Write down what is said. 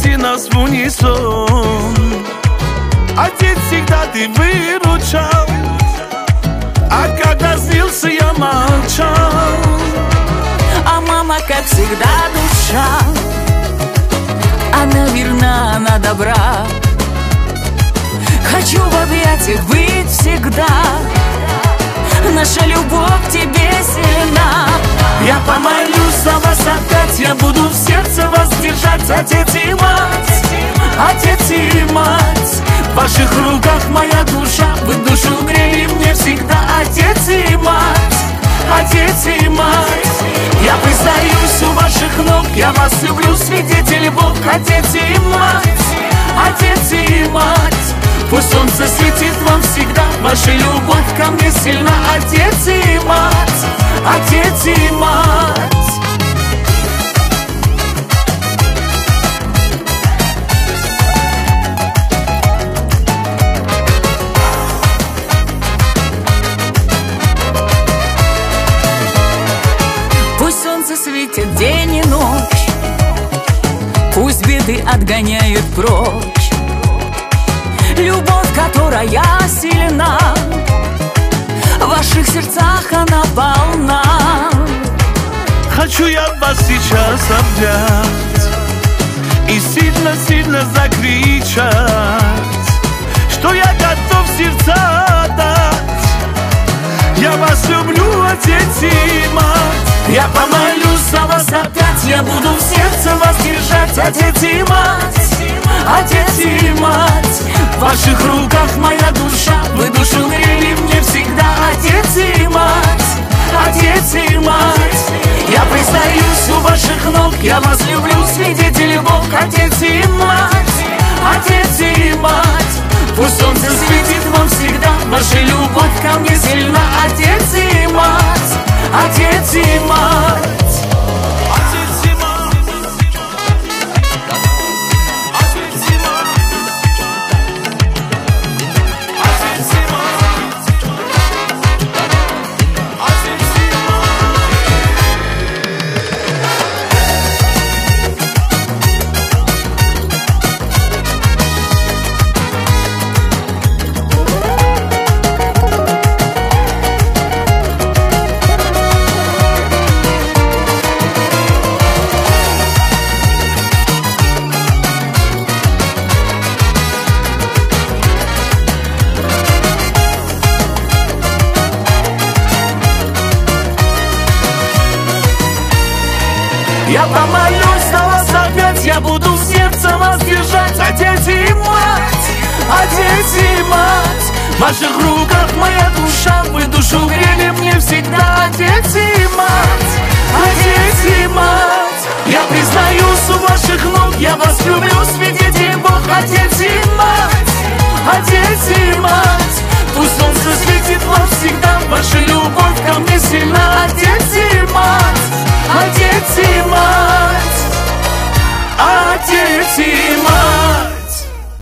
вести нас в унисон. Отец всегда ты выручал, а когда злился, я молчал. А мама, как всегда, душа, она верна, она добра. Хочу в объятиях быть всегда, наша любовь к тебе сильна. Я помолюсь за вас опять, я буду в сердце вас держать. Отец и мать, отец и мать, в ваших руках моя душа, вы душу грели мне всегда. Отец и мать, отец и мать, я признаюсь у ваших ног, я вас люблю, свидетель Бог. Отец и мать, отец и мать, пусть солнце светит вам всегда, ваша любовь ко мне сильна. Отец и мать, отец и мать. Пусть солнце светит день и ночь, пусть беды отгоняют прочь. Любовь, которая сильна, в ваших сердцах она полна. Хочу я вас сейчас обнять и сильно-сильно закричать, что я готов сердца отдать. Я вас люблю, отец и мать. Я помолюсь за вас опять, я буду в сердце вас держать. Отец и мать, отец и мать, в ваших руках моя душа, вы душу грели мне всегда. Отец и мать, отец и мать, я признаюсь у ваших ног, я вас люблю, свидетель Бог. Отец и мать, отец и мать, пусть солнце светит вам всегда, ваша любовь ко мне сильна. Отец и мать, отец и мать. Я помолюсь за вас опять, я буду в сердце вас держать. Отец и мать, отец и мать, в ваших руках моя душа, вы душу грели мне всегда. Отец и мать, отец и мать, я признаюсь у ваших ног, я вас люблю, свидетель Бог. Отец и мать, отец и мать, пусть солнце светит вам всегда, ваша любовь ко мне сильна. Отец и мать, отец и мать, отец и